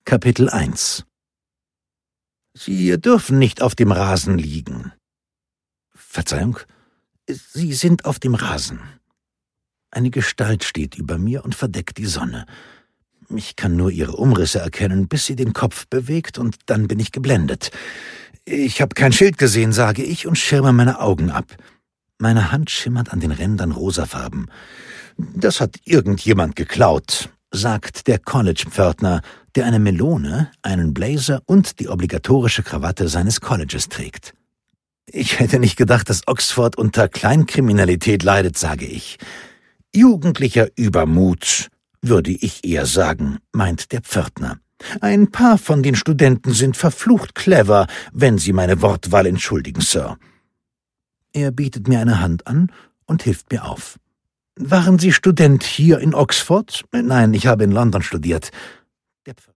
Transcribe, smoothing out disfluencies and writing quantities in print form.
Kapitel 1 »Sie dürfen nicht auf dem Rasen liegen.« »Verzeihung, Sie sind auf dem Rasen.« Eine Gestalt steht über mir und verdeckt die Sonne. Ich kann nur ihre Umrisse erkennen, bis sie den Kopf bewegt, und dann bin ich geblendet. »Ich habe kein Schild gesehen«, sage ich und schirme meine Augen ab. Meine Hand schimmert an den Rändern rosafarben. »Das hat irgendjemand geklaut«, sagt der College-Pförtner, der eine Melone, einen Blazer und die obligatorische Krawatte seines Colleges trägt. »Ich hätte nicht gedacht, dass Oxford unter Kleinkriminalität leidet«, sage ich. »Jugendlicher Übermut, würde ich eher sagen«, meint der Pförtner. »Ein paar von den Studenten sind verflucht clever, wenn Sie meine Wortwahl entschuldigen, Sir.« Er bietet mir eine Hand an und hilft mir auf. »Waren Sie Student hier in Oxford?« »Nein, ich habe in London studiert.«